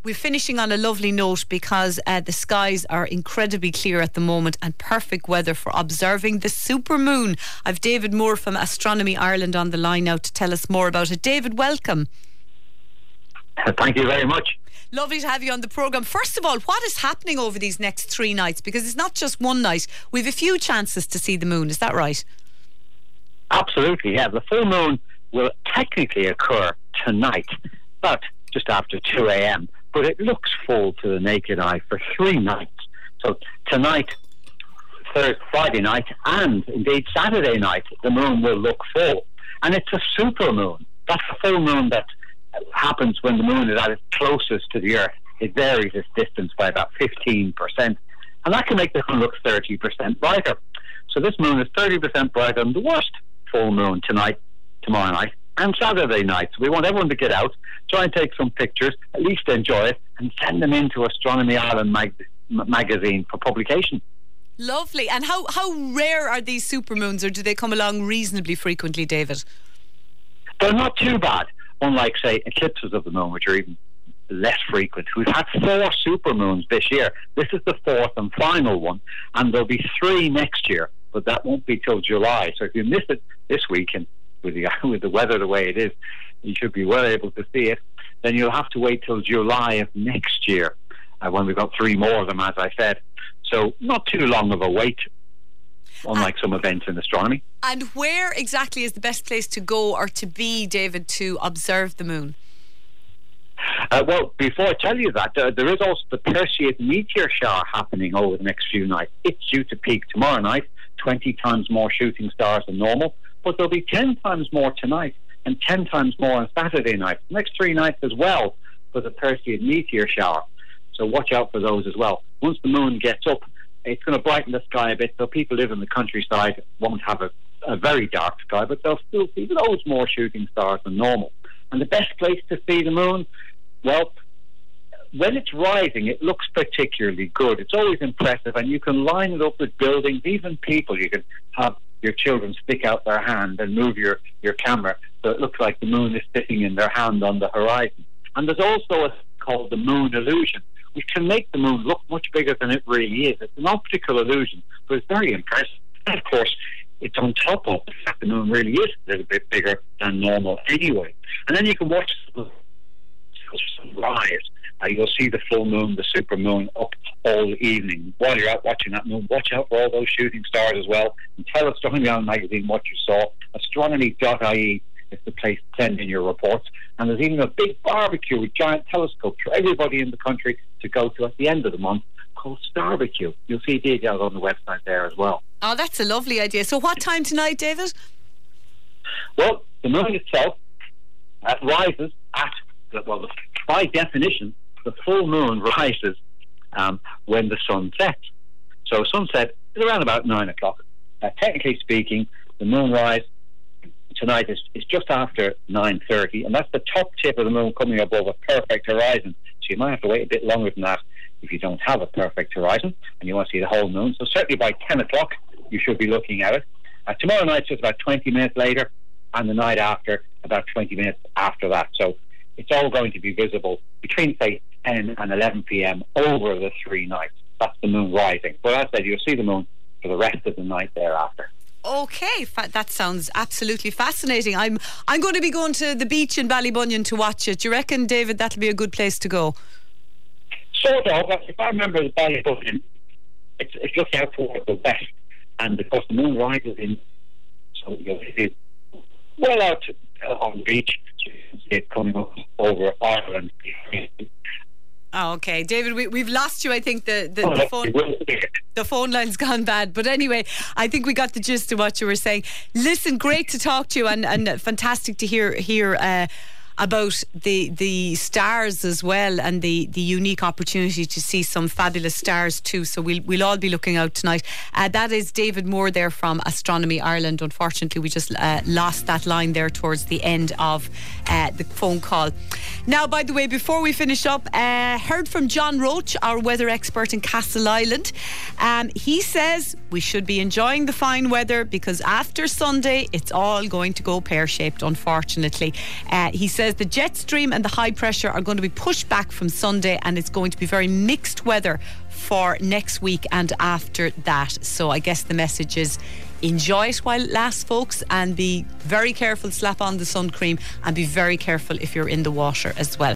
We're finishing on a lovely note because the skies are incredibly clear at the moment and perfect weather for observing the supermoon. I've David Moore from Astronomy Ireland on the line now to tell us more about it. David, welcome. Thank you very much. Lovely to have you on the programme. First of all, what is happening over these next 3 nights? Because it's not just one night. We've a few chances to see the moon. Is that right? Absolutely, yeah. The full moon will technically occur tonight, but just after 2 a.m. But it looks full to the naked eye for 3 nights. So tonight, Friday night, and indeed Saturday night, the moon will look full. And it's a super moon. That's a full moon that happens when the moon is at its closest to the Earth. It varies its distance by about 15%. And that can make the sun look 30% brighter. So this moon is 30% brighter than the worst full moon tonight, tomorrow night, and Saturday night. So we want everyone to get out, try and take some pictures, at least enjoy it, and send them into Astronomy Ireland magazine for publication. Lovely. And how rare are these supermoons, or do they come along reasonably frequently, David? They're not too bad, unlike, say, eclipses of the moon, which are even less frequent. We've had 4 supermoons this year. This is the 4th and final one, and there'll be 3 next year, but that won't be till July. So if you miss it this weekend, with the weather the way it is, you should be well able to see it. Then you'll have to wait till July of next year, when we've got 3 more of them, as I said. So not too long of a wait, unlike some events in astronomy. And where exactly is the best place to go or to be, David, to observe the moon? Well, before I tell you that, there is also the Perseid meteor shower happening over the next few nights. It's due to peak tomorrow night, 20 times more shooting stars than normal, but there'll be 10 times more tonight and 10 times more on Saturday night. The next 3 nights as well for the Perseid meteor shower. So watch out for those as well. Once the moon gets up, it's going to brighten the sky a bit, so people live in the countryside won't have a very dark sky, but they'll still see loads more shooting stars than normal. And the best place to see the moon, well, when it's rising, it looks particularly good. It's always impressive, and you can line it up with buildings, even people. You can have your children stick out their hand and move your camera so it looks like the moon is sitting in their hand on the horizon. And there's also a called the moon illusion, which can make the moon look much bigger than it really is. It's an optical illusion, but it's very impressive. And of course, it's on top of the fact the moon really is a little bit bigger than normal anyway. And then you can watch the sunrise. You'll see the full moon, the super moon, up all evening. While you're out watching that moon, watch out for all those shooting stars as well. And tell Astronomy Ireland magazine what you saw. Astronomy.ie is the place to send in your reports. And there's even a big barbecue with giant telescopes for everybody in the country to go to at the end of the month called Starbecue. You'll see details on the website there as well. Oh, that's a lovely idea. So what time tonight, David? Well, the moon itself rises at, by definition, the full moon rises when the sun sets. So sunset is around about 9 o'clock. Technically speaking, the moonrise tonight is just after 9:30, and that's the top tip of the moon coming above a perfect horizon. So you might have to wait a bit longer than that if you don't have a perfect horizon and you want to see the whole moon. So certainly by 10 o'clock you should be looking at it. Tomorrow night's just about 20 minutes later, and the night after about 20 minutes after that. So it's all going to be visible between, say, 10 and 11 p.m. over the 3 nights. That's the moon rising. But as I said, you'll see the moon for the rest of the night thereafter. Okay, that sounds absolutely fascinating. I'm going to be going to the beach in Ballybunion to watch it. Do you reckon, David, that'll be a good place to go? Sort of. If I remember the Ballybunion, it's just out towards the west, and of course the moon rises in, so you'll see it well out on the beach. So you can see it coming up over Ireland. Oh, okay, David, we've lost you. I think the phone line's gone bad. But anyway, I think we got the gist of what you were saying. Listen, great to talk to you, and fantastic to hear about the stars as well, and the unique opportunity to see some fabulous stars too. So we'll all be looking out tonight. That is David Moore there from Astronomy Ireland. Unfortunately, we just lost that line there towards the end of the phone call. Now, by the way, before we finish up, heard from John Roach, our weather expert in Castleisland. He says we should be enjoying the fine weather because after Sunday it's all going to go pear-shaped, unfortunately. He says says the jet stream and the high pressure are going to be pushed back from Sunday, and it's going to be very mixed weather for next week and after that. So I guess the message is enjoy it while it lasts, folks, and be very careful, slap on the sun cream, and be very careful if you're in the water as well.